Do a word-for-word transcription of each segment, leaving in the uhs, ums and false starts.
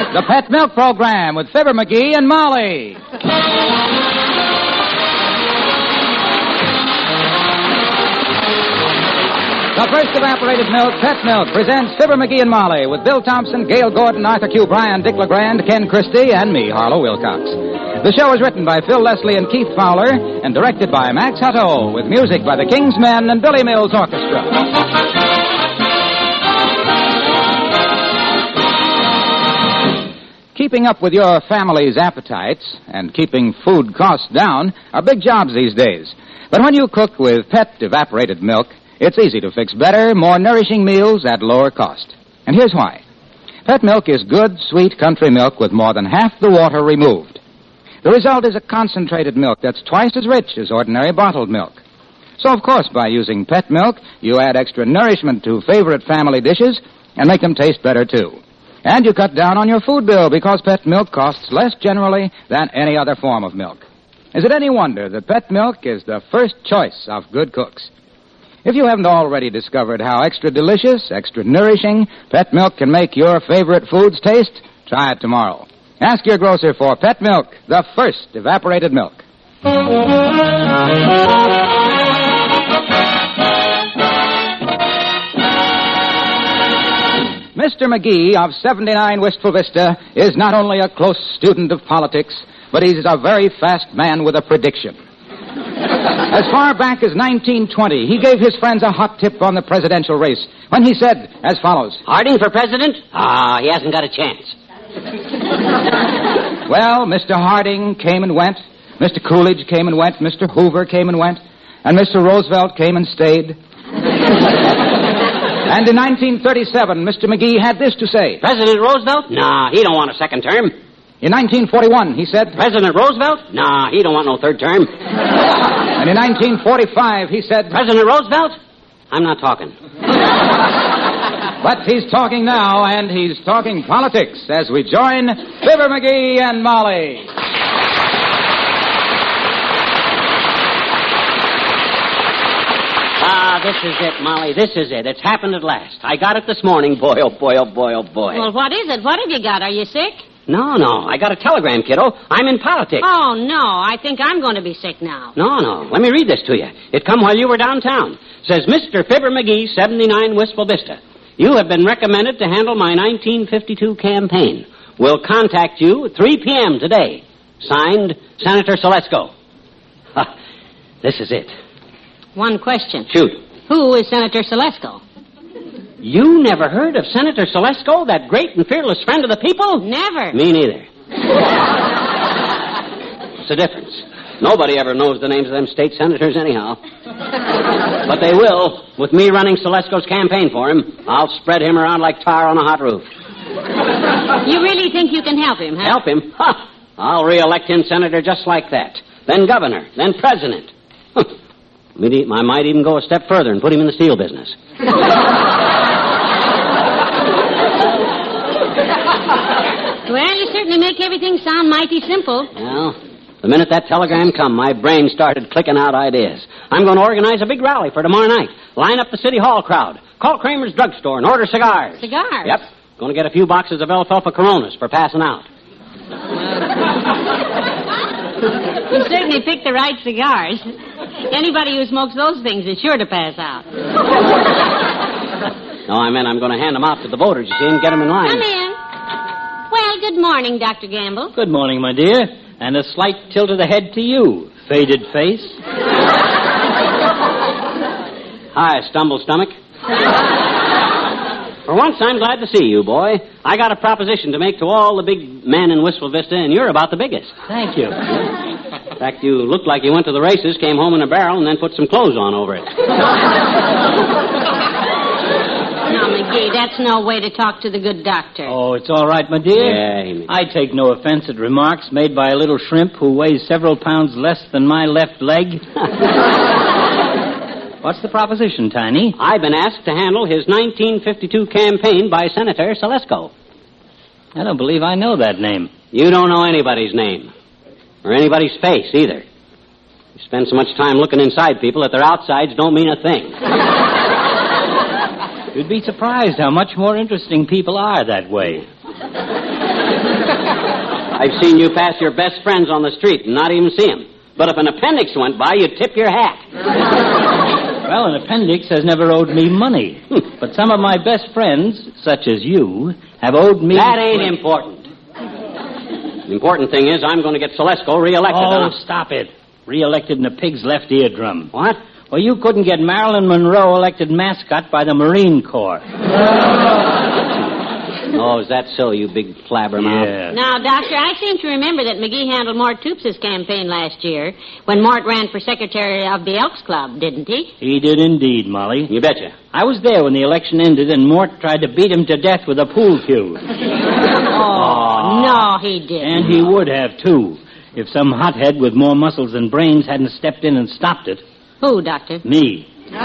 The Pet Milk Program with Fibber McGee and Molly. The first evaporated milk, Pet Milk, presents Fibber McGee and Molly with Bill Thompson, Gail Gordon, Arthur Q. Bryan, Dick LeGrand, Ken Christie, and me, Harlow Wilcox. The show is written by Phil Leslie and Keith Fowler and directed by Max Hutto with music by the King's Men and Billy Mills Orchestra. Keeping up with your family's appetites and keeping food costs down are big jobs these days. But when you cook with Pet evaporated milk, it's easy to fix better, more nourishing meals at lower cost. And here's why. Pet milk is good, sweet country milk with more than half the water removed. The result is a concentrated milk that's twice as rich as ordinary bottled milk. So, of course, by using Pet milk, you add extra nourishment to favorite family dishes and make them taste better, too. And you cut down on your food bill because Pet milk costs less generally than any other form of milk. Is it any wonder that Pet milk is the first choice of good cooks? If you haven't already discovered how extra delicious, extra nourishing Pet milk can make your favorite foods taste, try it tomorrow. Ask your grocer for Pet milk, the first evaporated milk. Mister McGee of seventy-nine Wistful Vista is not only a close student of politics, but he's a very fast man with a prediction. As far back as nineteen twenty, he gave his friends a hot tip on the presidential race when he said as follows. Harding for president? Ah, he hasn't got a chance. Well, Mister Harding came and went. Mister Coolidge came and went. Mister Hoover came and went. And Mister Roosevelt came and stayed. And in nineteen thirty-seven, Mister McGee had this to say. President Roosevelt? Nah, he don't want a second term. In nineteen forty-one, he said. President Roosevelt? Nah, he don't want no third term. And in nineteen forty-five, he said. President Roosevelt? I'm not talking. But he's talking now, and he's talking politics as we join Fibber McGee and Molly. Ah, this is it, Molly. This is it. It's happened at last. I got it this morning. Boy, oh, boy, oh, boy, oh, boy. Well, what is it? What have you got? Are you sick? No, no. I got a telegram, kiddo. I'm in politics. Oh, no. I think I'm going to be sick now. No, no. Let me read this to you. It come while you were downtown. Says, Mister Fibber McGee, seventy-nine Wistful Vista. You have been recommended to handle my nineteen fifty-two campaign. We'll contact you at three p.m. today. Signed, Senator Selesko. Ha, this is it. One question. Shoot. Who is Senator Selesko? You never heard of Senator Selesko, that great and fearless friend of the people? Never. Me neither. What's the difference? Nobody ever knows the names of them state senators anyhow. But they will. With me running Selesko's campaign for him, I'll spread him around like tar on a hot roof. You really think you can help him, huh? Help him? Ha! I'll re-elect him senator just like that. Then governor. Then president. I might even go a step further and put him in the steel business. Well, you certainly make everything sound mighty simple. Well, the minute that telegram come, my brain started clicking out ideas. I'm going to organize a big rally for tomorrow night. Line up the City Hall crowd. Call Kramer's drugstore and order cigars. Cigars? Yep. Going to get a few boxes of alfalfa Coronas for passing out. You certainly picked the right cigars. Anybody who smokes those things is sure to pass out. No, I meant I'm going to hand them out to the voters, you see, and get them in line. Come in. Well, good morning, Doctor Gamble. Good morning, my dear. And a slight tilt of the head to you, faded face. Hi, Stumble Stomach. For once, I'm glad to see you, boy. I got a proposition to make to all the big men in Wistful Vista, and you're about the biggest. Thank you. In fact, you looked like you went to the races, came home in a barrel, and then put some clothes on over it. No, McGee, that's no way to talk to the good doctor. Oh, it's all right, my dear. Yeah, he I take no offense at remarks made by a little shrimp who weighs several pounds less than my left leg. What's the proposition, Tiny? I've been asked to handle his nineteen fifty-two campaign by Senator Selesko. I don't believe I know that name. You don't know anybody's name. Or anybody's face, either. You spend so much time looking inside people that their outsides don't mean a thing. You'd be surprised how much more interesting people are that way. I've seen you pass your best friends on the street and not even see them. But if an appendix went by, you'd tip your hat. Well, an appendix has never owed me money. But some of my best friends, such as you, have owed me... That ain't important. The important thing is I'm going to get Selesco reelected. Oh, huh? stop it. Reelected in a pig's left eardrum. What? Well, you couldn't get Marilyn Monroe elected mascot by the Marine Corps. Oh, is that so, you big flabbermouth? Yeah. Now, Doctor, I seem to remember that McGee handled Mort Toops' campaign last year when Mort ran for secretary of the Elks Club, didn't he? He did indeed, Molly. You betcha. I was there when the election ended and Mort tried to beat him to death with a pool cue. Oh, no, he didn't. And he would have, too, if some hothead with more muscles than brains hadn't stepped in and stopped it. Who, Doctor? Me.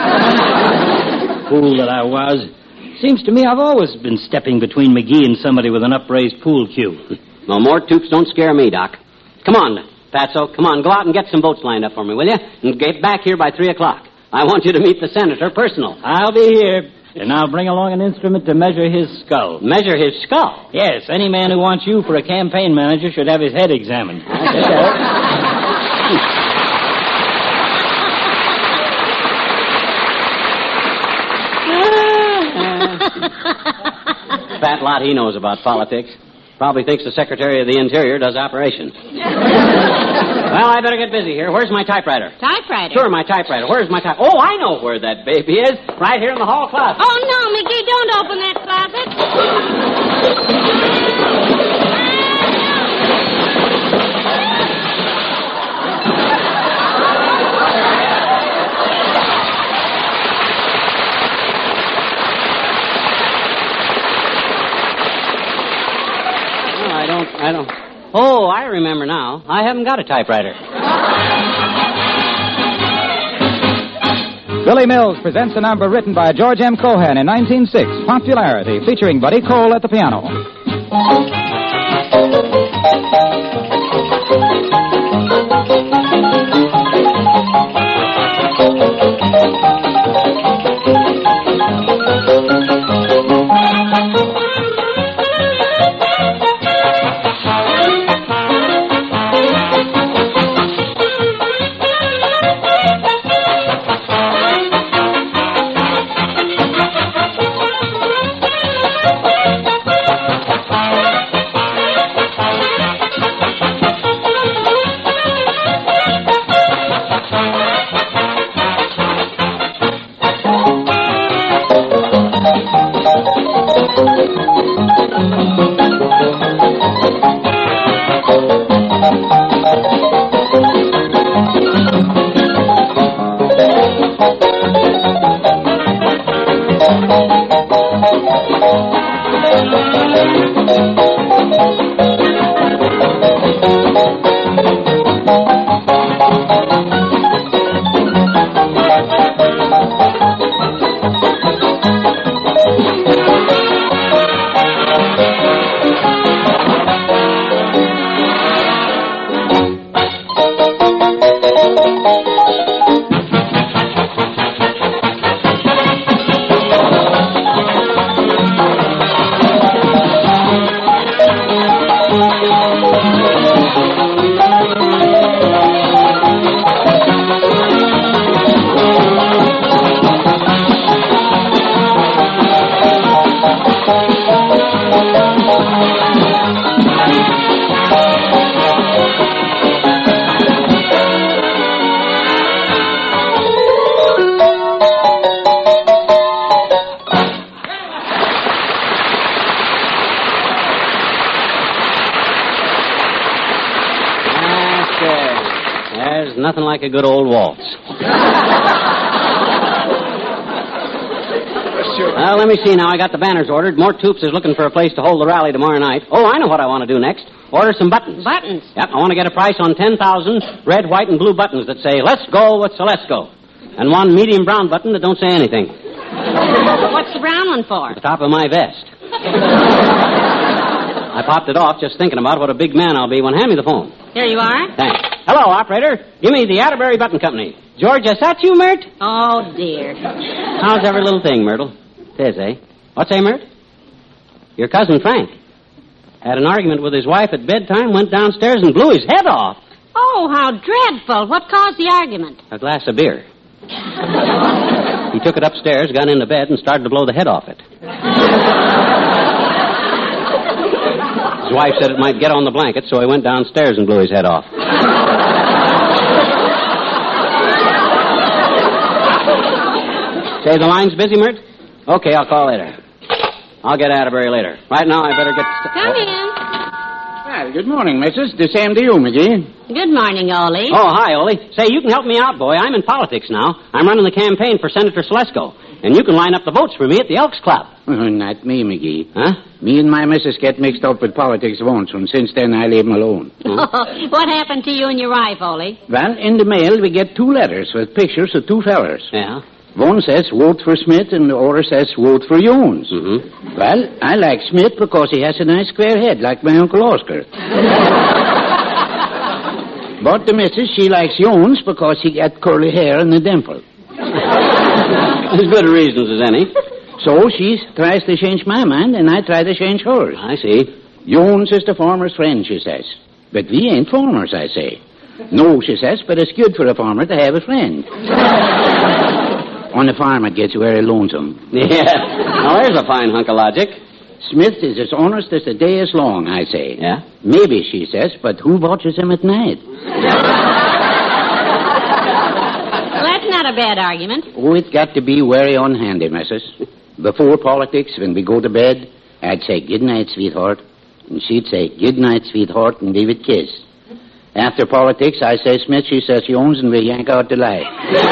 Fool that I was. Seems to me I've always been stepping between McGee and somebody with an upraised pool cue. No more Toops don't scare me, Doc. Come on, Fatso. Come on, go out and get some boats lined up for me, will you? And get back here by three o'clock. I want you to meet the senator personal. I'll be here. And I'll bring along an instrument to measure his skull. Measure his skull? Yes, any man who wants you for a campaign manager should have his head examined. Fat lot he knows about politics. Probably thinks the Secretary of the Interior does operations. Well, I better get busy here. Where's my typewriter? Typewriter? Sure, my typewriter. Where's my typewriter? Oh, I know where that baby is. Right here in the hall closet. Oh, no, McGee, don't open that closet. I don't, I don't. Oh, I remember now. I haven't got a typewriter. Billy Mills presents a number written by George M. Cohan in nineteen oh six, Popularity, featuring Buddy Cole at the piano. There's nothing like a good old waltz. Well, let me see now. I got the banners ordered. Mort Toops is looking for a place to hold the rally tomorrow night. Oh, I know what I want to do next. Order some buttons. Buttons? Yep, I want to get a price on ten thousand red, white, and blue buttons that say, "Let's go with Selesco." And one medium brown button that don't say anything. What's the brown one for? At the top of my vest. I popped it off just thinking about what a big man I'll be when hand me the phone. Here you are. Thanks. Hello, operator. Give me the Atterbury Button Company. George, is that you, Mert? Oh, dear. How's every little thing, Myrtle? Tis, eh? What's, eh, Mert? Your cousin Frank. Had an argument with his wife at bedtime, went downstairs and blew his head off. Oh, how dreadful. What caused the argument? A glass of beer. He took it upstairs, got into bed, and started to blow the head off it. His wife said it might get on the blanket, so he went downstairs and blew his head off. Say, the line's busy, Mert? Okay, I'll call later. I'll get Atterbury later. Right now, I better get... St- Come in. Well, good morning, missus. The same to you, McGee. Good morning, Ole. Oh, hi, Ole. Say, you can help me out, boy. I'm in politics now. I'm running the campaign for Senator Selesco. And you can line up the votes for me at the Elks Club. Oh, not me, McGee. Huh? Me and my missus get mixed up with politics once, and since then I leave 'em alone. What happened to you and your wife, Ole? Well, in the mail we get two letters with pictures of two fellers. Yeah? One says vote for Smith and the other says vote for Jones. Mm-hmm. Well, I like Smith because he has a nice square head like my Uncle Oscar. But the missus, she likes Jones because he got curly hair and a dimple. As good reasons as any. So she tries to change my mind and I try to change hers. I see. Jones is the farmer's friend, she says. But we ain't farmers, I say. No, she says, but it's good for a farmer to have a friend. On the farm, it gets very lonesome. Yeah. Now, there's a fine hunk of logic. Smith is as honest as the day is long, I say. Yeah? Maybe, she says, but who watches him at night? Well, that's not a bad argument. Oh, it's got to be very unhandy, missus. Before politics, when we go to bed, I'd say, good night, sweetheart. And she'd say, good night, sweetheart, and leave it kiss. After politics, I say Smith, she says Jones, and we yank out the light.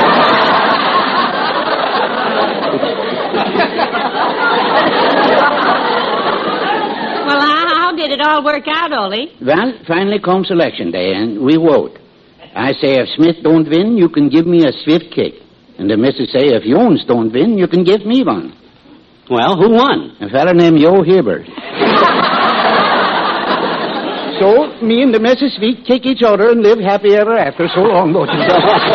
Well, how, how did it all work out, Ole? Well, finally comes election day, and we vote. I say, if Smith don't win, you can give me a swift kick. And the missus say, if Jones don't win, you can give me one. Well, who won? A fella named Joe Hibbert. So, me and the missus, we kick each other and live happy ever after. So long, don't you?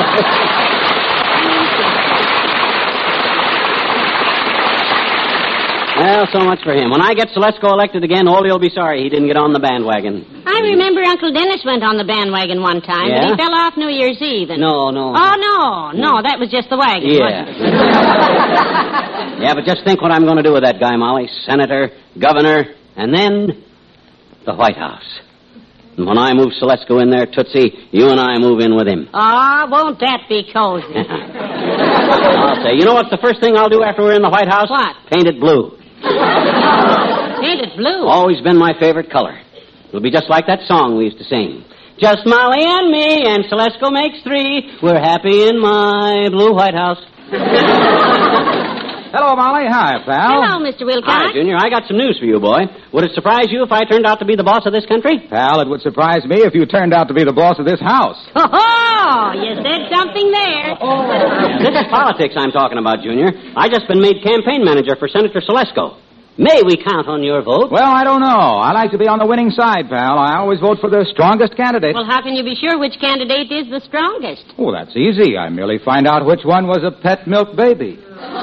Well, so much for him. When I get Selesco elected again, Ole will be sorry he didn't get on the bandwagon. I remember Uncle Dennis went on the bandwagon one time, Yeah? but he fell off New Year's Eve. And... No, no. Oh, no, no, that was just the wagon, Yeah. wasn't it? Yeah, but just think what I'm going to do with that guy, Molly. Senator, governor, and then the White House. And when I move Selesco in there, Tootsie, you and I move in with him. Oh, won't that be cozy? I'll say, you know what's the first thing I'll do after we're in the White House? What? Paint it blue. Paint it blue. Always been my favorite color. It'll be just like that song we used to sing. Just Molly and me, and Selesco makes three. We're happy in my blue White House. Hello, Molly. Hi, pal. Hello, Mister Wilcox. Hi, Junior. I got some news for you, boy. Would it surprise you if I turned out to be the boss of this country? Pal, it would surprise me if you turned out to be the boss of this house. Oh, you said something there. This is politics I'm talking about, Junior. I just been made campaign manager for Senator Selesco. May we count on your vote? Well, I don't know. I like to be on the winning side, pal. I always vote for the strongest candidate. Well, how can you be sure which candidate is the strongest? Oh, that's easy. I merely find out which one was a pet milk baby.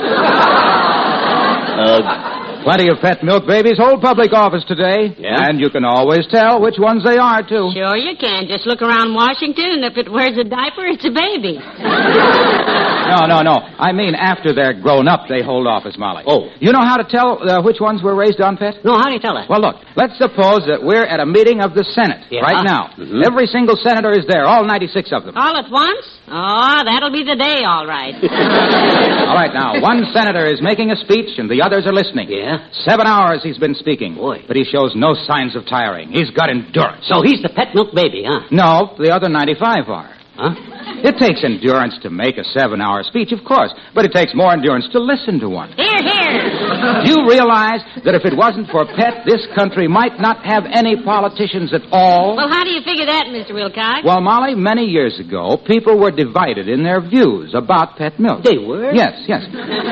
Uh, Plenty of pet milk babies hold public office today. Yeah? And you can always tell which ones they are, too. Sure you can. Just look around Washington, and if it wears a diaper, it's a baby. No, no, no. I mean, after they're grown up, they hold office, Molly. Oh. You know how to tell uh, which ones were raised on pet? no, how do you tell that? Well, look, let's suppose that we're at a meeting of the Senate Yeah. right now. Mhm. Every single senator is there, all ninety-six of them. All at once? Oh, that'll be the day, all right. All right, now, one senator is making a speech and the others are listening. Yeah? Seven hours he's been speaking. Boy. But he shows no signs of tiring. He's got endurance. So he's the pet milk baby, huh? No, the other ninety-five are. Huh? It takes endurance to make a seven-hour speech, of course, but it takes more endurance to listen to one. Here, here. Do you realize that if it wasn't for Pet, this country might not have any politicians at all? Well, how do you figure that, Mister Wilcox? Well, Molly, many years ago, people were divided in their views about pet milk. They were? Yes, yes.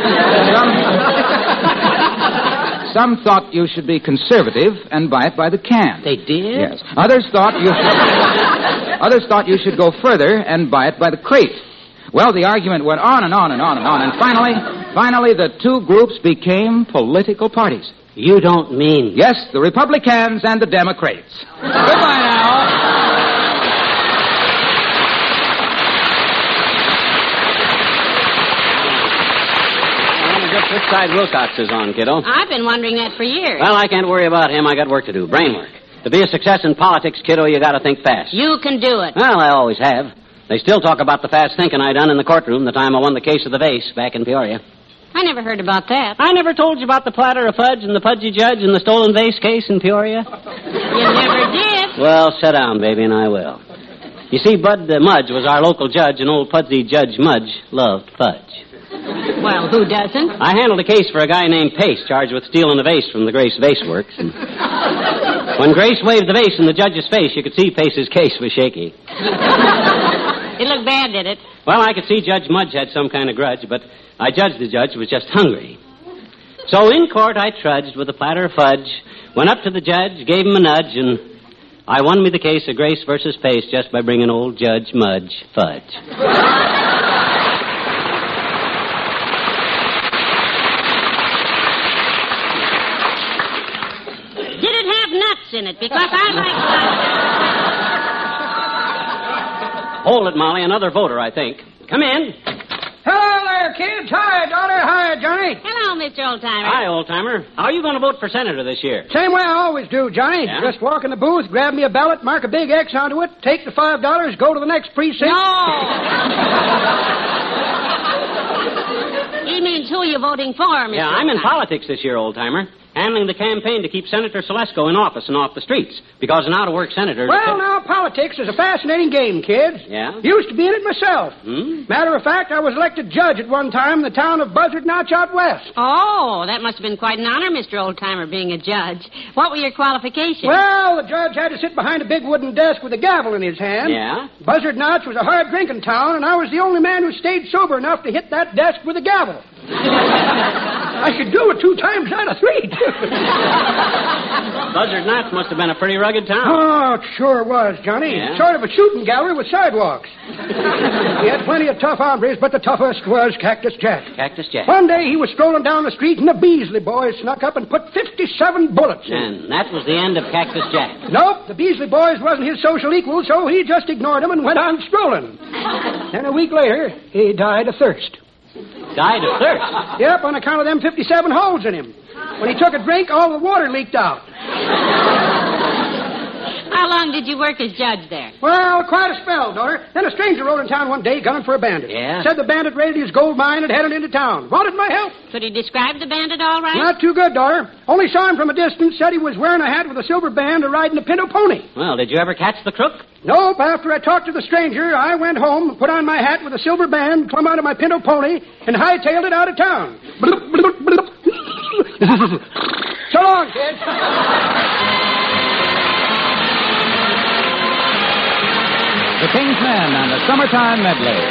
Some, some thought you should be conservative and buy it by the can. They did? Yes. Others thought you Others thought you should go further and buy it by the crate. Well, the argument went on and on and on and on, and finally, finally the two groups became political parties. You don't mean... Yes, the Republicans and the Democrats. Goodbye now. Which side Wilcox is on, kiddo? I've been wondering that for years. Well, I can't worry about him. I got work to do. Brain work. To be a success in politics, kiddo, you got to think fast. You can do it. Well, I always have. They still talk about the fast thinking I done in the courtroom the time I won the case of the vase back in Peoria. I never heard about that. I never told you about the platter of fudge and the pudgy judge and the stolen vase case in Peoria? You never did. Well, sit down, baby, and I will. You see, Bud uh, Mudge was our local judge, and old pudgy Judge Mudge loved fudge. Well, who doesn't? I handled a case for a guy named Pace, charged with stealing a vase from the Grace Vase Works. And when Grace waved the vase in the judge's face, you could see Pace's case was shaky. It looked bad, did it? Well, I could see Judge Mudge had some kind of grudge, but I judged the judge was just hungry. So in court, I trudged with a platter of fudge, went up to the judge, gave him a nudge, and I won me the case of Grace versus Pace just by bringing old Judge Mudge fudge. Did it have nuts in it? Because I like nuts. Hold it, Molly. Another voter, I think. Come in. Hello there, kids. Hi, daughter. Hi, Johnny. Hello, Mister Oldtimer. Hi, old-timer. How are you going to vote for senator this year? Same way I always do, Johnny. Yeah? Just walk in the booth, grab me a ballot, mark a big X onto it, take the five dollars, go to the next precinct. No. He means who you're voting for, Mister Yeah, I'm in Oldtimer. politics this year, old-timer. Handling the campaign to keep Senator Selesco in office and off the streets. Because an out-of-work senator... Well, now, politics is a fascinating game, kids. Yeah? Used to be in it myself. Hmm? Matter of fact, I was elected judge at one time in the town of Buzzard Notch out west. Oh, that must have been quite an honor, Mister Oldtimer, being a judge. What were your qualifications? Well, the judge had to sit behind a big wooden desk with a gavel in his hand. Yeah? Buzzard Notch was a hard-drinking town, and I was the only man who stayed sober enough to hit that desk with a gavel. I could do it two times out of three, too. Buzzard Notch must have been a pretty rugged town. Oh, it sure was, Johnny. Yeah? Sort of a shooting gallery with sidewalks. He had plenty of tough hombres, but the toughest was Cactus Jack. Cactus Jack. One day he was strolling down the street, and the Beasley boys snuck up and put fifty-seven bullets in. And that was the end of Cactus Jack. Nope, the Beasley boys wasn't his social equal, so he just ignored them and went on strolling. Then a week later, he died of thirst. Died of thirst. Yep, on account of them fifty-seven holes in him. When he took a drink, all the water leaked out. How long did you work as judge there? Well, quite a spell, daughter. Then a stranger rode in town one day gunning for a bandit. Yeah? Said the bandit raided his gold mine and headed into town. Wanted my help. Could he describe the bandit all right? Not too good, daughter. Only saw him from a distance. Said he was wearing a hat with a silver band and riding a pinto pony. Well, did you ever catch the crook? Nope. After I talked to the stranger, I went home, put on my hat with a silver band, climbed out of my pinto pony, and hightailed it out of town. Bloop, bloop, bloop. So long, kids. The King's Men and the Summertime Medley.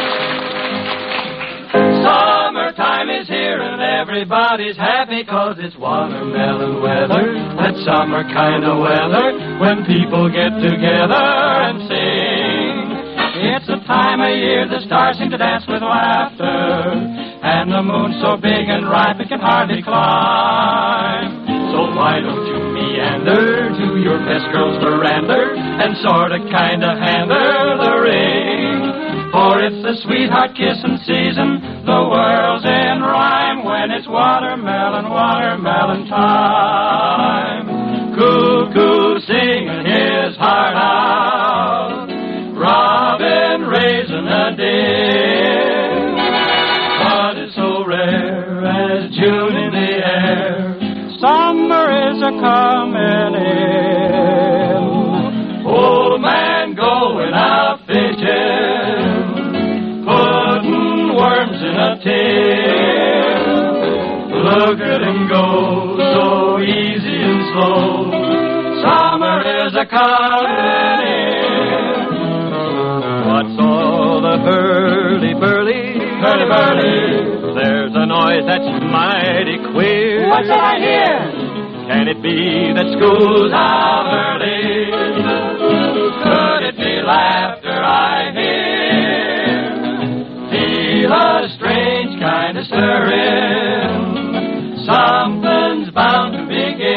Summertime is here and everybody's happy 'cause it's watermelon weather, that summer kind of weather when people get together and sing. It's a time of year the stars seem to dance with laughter, and the moon so big and ripe it can hardly climb. So why don't you meander to your best girl's veranda and sort of kind of hand her the ring? For it's the sweetheart kissing season, the world's in rhyme when it's watermelon, watermelon time. Cuckoo singing his heart out, robin raising a din. What is so rare as June in the air? Summer is a comin' in. Old man going out fishing, putting worms in a tin. Look at him go, so easy and slow. Summer is a comin' in. What's all the hurly-burly? Hurly-burly. There's a noise that's mighty queer. What's that I hear? Can it be that school's out early? Could it be laughter I hear? Feel a strange kind of stirring. Something's bound to begin.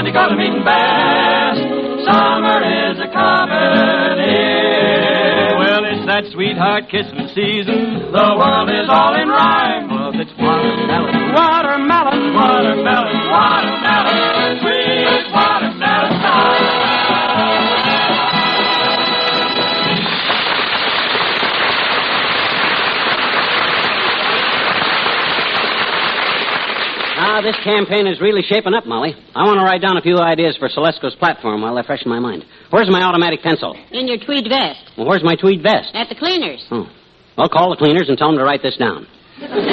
Sunday gonna mean best. Summer is a coming in. Well, it's that sweetheart kissing season. The world is all in rhyme. Well, it's watermelon, watermelon, watermelon, watermelon, sweet watermelon time. Ah, this campaign is really shaping up, Molly. I want to write down a few ideas for Celesco's platform while I freshen my mind. Where's my automatic pencil? In your tweed vest. Well, where's my tweed vest? At the cleaners. Oh. I'll call the cleaners and tell them to write this down. You tell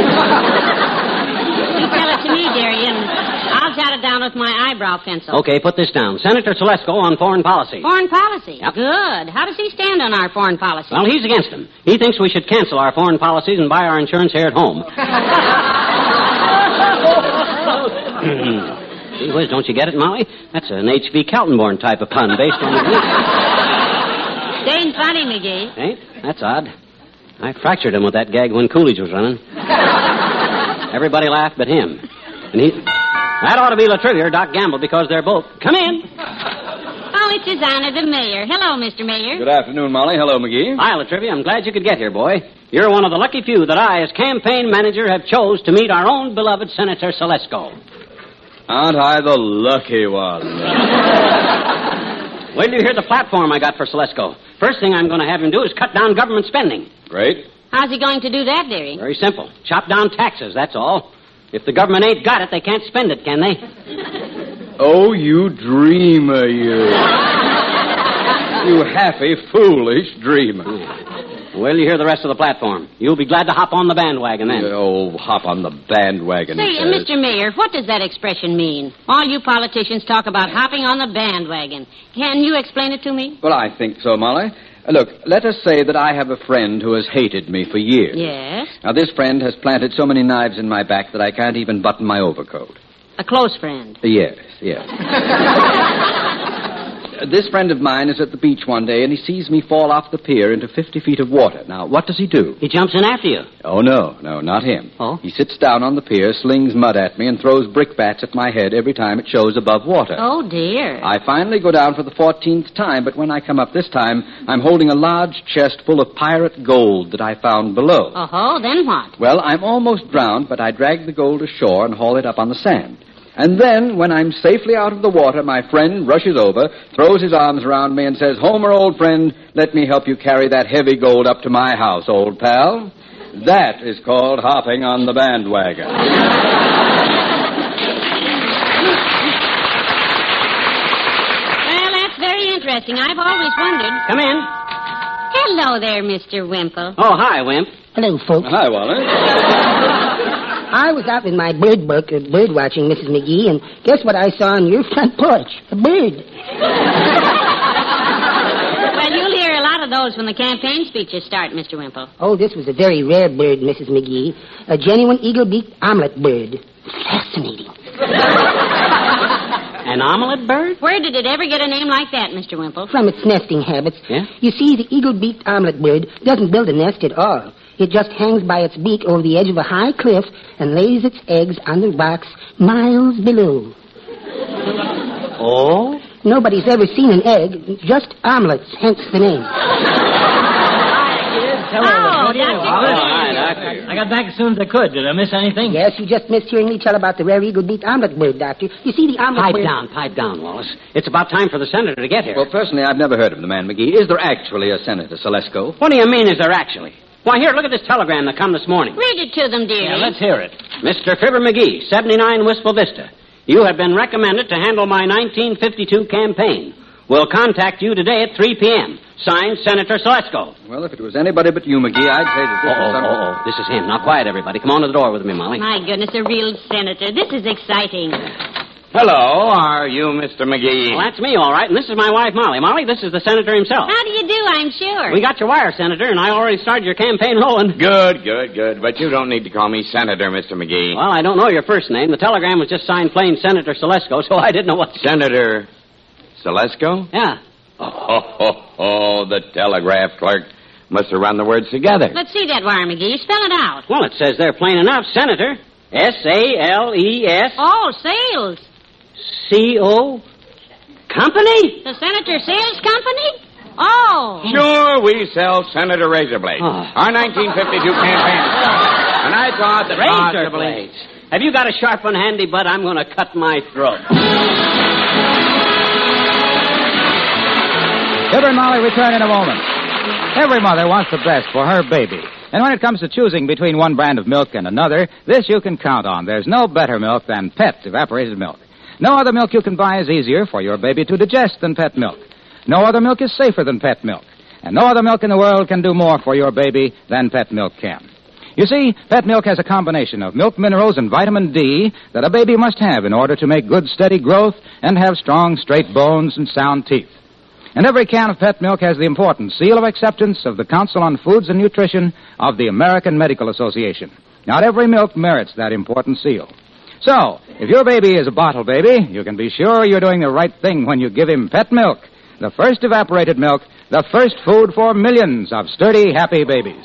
it to me, dearie, and I'll jot it down with my eyebrow pencil. Okay, put this down. Senator Celesco on foreign policy. Foreign policy? Yep. Good. How does he stand on our foreign policy? Well, he's against them. He thinks we should cancel our foreign policies and buy our insurance here at home. Gee whiz, don't you get it, Molly? That's an H V Kaltenborn type of pun based on the Staying funny, McGee. Ain't? That's odd. I fractured him with that gag when Coolidge was running. Everybody laughed but him. And he... That ought to be La Trivia or Doc Gamble because they're both... Come in. Oh, it's His Honor the Mayor. Hello, Mister Mayor. Good afternoon, Molly. Hello, McGee. Hi, La Trivia. I'm glad you could get here, boy. You're one of the lucky few that I, as campaign manager, have chose to meet our own beloved Senator Celesco. Aren't I the lucky one? Wait till you hear the platform I got for Celesco. First thing I'm going to have him do is cut down government spending. Great. How's he going to do that, dearie? Very simple. Chop down taxes, that's all. If the government ain't got it, they can't spend it, can they? Oh, you dreamer, you. You happy, foolish dreamer. Well, you hear the rest of the platform. You'll be glad to hop on the bandwagon then. Oh, hop on the bandwagon. Say, uh, Mister Mayor, what does that expression mean? All you politicians talk about hopping on the bandwagon. Can you explain it to me? Well, I think so, Molly. Uh, look, let us say that I have a friend who has hated me for years. Yes? Now, this friend has planted so many knives in my back that I can't even button my overcoat. A close friend. Yes, yes. This friend of mine is at the beach one day, and he sees me fall off the pier into fifty feet of water. Now, what does he do? He jumps in after you. Oh, no, no, not him. Oh? He sits down on the pier, slings mud at me, and throws brickbats at my head every time it shows above water. Oh, dear. I finally go down for the fourteenth time, but when I come up this time, I'm holding a large chest full of pirate gold that I found below. Oh-ho, then what? Well, I'm almost drowned, but I drag the gold ashore and haul it up on the sand. And then, when I'm safely out of the water, my friend rushes over, throws his arms around me, and says, "Homer, old friend, let me help you carry that heavy gold up to my house, old pal." That is called hopping on the bandwagon. Well, that's very interesting. I've always wondered. Come in. Hello there, Mister Wimple. Oh, hi, Wimp. Hello, folks. Hi, Wallace. I was out with my bird book, uh, bird watching, Missus McGee, and guess what I saw on your front porch? A bird. Well, you'll hear a lot of those when the campaign speeches start, Mister Wimple. Oh, this was a very rare bird, Missus McGee. A genuine eagle-beaked omelet bird. Fascinating. An omelet bird? Where did it ever get a name like that, Mister Wimple? From its nesting habits. Yeah? You see, the eagle-beaked omelet bird doesn't build a nest at all. It just hangs by its beak over the edge of a high cliff and lays its eggs on the rocks miles below. Oh? Nobody's ever seen an egg, just omelets, hence the name. Oh, Doctor Hi, Doctor. I got back as soon as I could. Did I miss anything? Yes, you just missed hearing me tell about the rare eagle-beaked omelet bird, Doctor. You see, the omelet Pipe bird... down, pipe down, Wallace. It's about time for the senator to get here. Well, personally, I've never heard of the man, McGee. Is there actually a Senator Celesco? What do you mean, is there actually? Why, here, look at this telegram that come this morning. Read it to them, dearie. Yeah, let's hear it. Mister Fibber McGee, seventy-nine Wistful Vista. You have been recommended to handle my nineteen fifty-two campaign. We'll contact you today at three p.m. Signed, Senator Celesco. Well, if it was anybody but you, McGee, I'd say that this Oh, is some... oh, oh, this is him. Now, quiet, everybody. Come on to the door with me, Molly. My goodness, a real senator. This is exciting. Hello, are you Mister McGee? Well, that's me, all right, and this is my wife, Molly. Molly, this is the senator himself. How do you do, I'm sure? We got your wire, Senator, and I already started your campaign rolling. Good, good, good. But you don't need to call me Senator, Mister McGee. Well, I don't know your first name. The telegram was just signed plain Senator Celesco, so I didn't know what... Senator Celesco? Yeah. Oh, ho, ho, ho, the telegraph clerk must have run the words together. Let's see that wire, McGee. Spell it out. Well, it says there plain enough, Senator. S A L E S. Oh, sales. C O Company? The Senator Sales Company? Oh. Sure, we sell Senator Razor Blades. Oh. Our nineteen fifty-two campaign. And I thought that Razor possibly... blades. Have you got a sharp one handy, Bud? I'm going to cut my throat. Fibber and Molly return in a moment. Every mother wants the best for her baby. And when it comes to choosing between one brand of milk and another, this you can count on. There's no better milk than Pet evaporated milk. No other milk you can buy is easier for your baby to digest than Pet milk. No other milk is safer than Pet milk. And no other milk in the world can do more for your baby than Pet milk can. You see, Pet milk has a combination of milk minerals and vitamin D that a baby must have in order to make good, steady growth and have strong, straight bones and sound teeth. And every can of Pet milk has the important seal of acceptance of the Council on Foods and Nutrition of the American Medical Association. Not every milk merits that important seal. So, if your baby is a bottle baby, you can be sure you're doing the right thing when you give him Pet milk, the first evaporated milk, the first food for millions of sturdy, happy babies.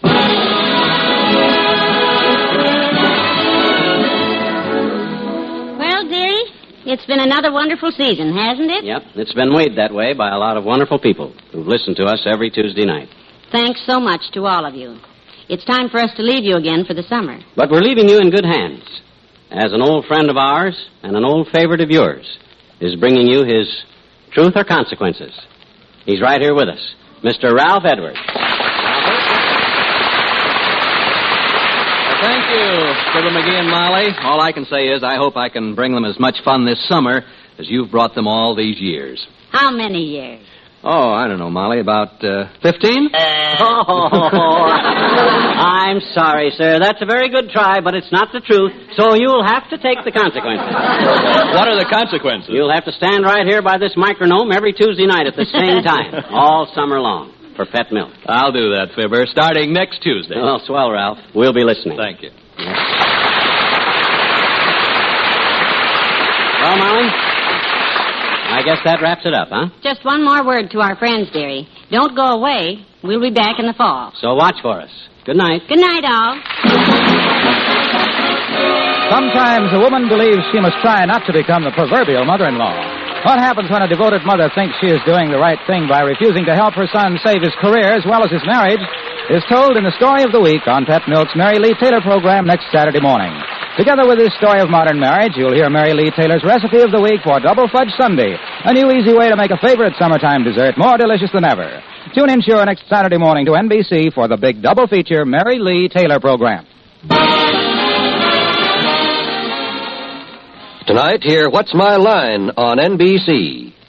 Well, dearie, it's been another wonderful season, hasn't it? Yep, it's been weighed that way by a lot of wonderful people who've listened to us every Tuesday night. Thanks so much to all of you. It's time for us to leave you again for the summer. But we're leaving you in good hands. As an old friend of ours and an old favorite of yours is bringing you his Truth or Consequences. He's right here with us, Mister Ralph Edwards. Thank you, Fibber McGee and Molly. All I can say is I hope I can bring them as much fun this summer as you've brought them all these years. How many years? Oh, I don't know, Molly, about uh, fifteen? Oh, I'm sorry, sir. That's a very good try, but it's not the truth, so you'll have to take the consequences. What are the consequences? You'll have to stand right here by this micronome every Tuesday night at the same time, all summer long, for Pet milk. I'll do that, Fibber, starting next Tuesday. Well, swell, Ralph. We'll be listening. Thank you. Well, Molly, I guess that wraps it up, huh? Just one more word to our friends, dearie. Don't go away. We'll be back in the fall. So watch for us. Good night. Good night, all. Sometimes a woman believes she must try not to become the proverbial mother-in-law. What happens when a devoted mother thinks she is doing the right thing by refusing to help her son save his career as well as his marriage is told in the Story of the Week on Pet Milk's Mary Lee Taylor program next Saturday morning. Together with this story of modern marriage, you'll hear Mary Lee Taylor's recipe of the week for Double Fudge Sundae, a new easy way to make a favorite summertime dessert more delicious than ever. Tune in sure next Saturday morning to N B C for the big double feature Mary Lee Taylor program. Tonight, hear What's My Line on N B C.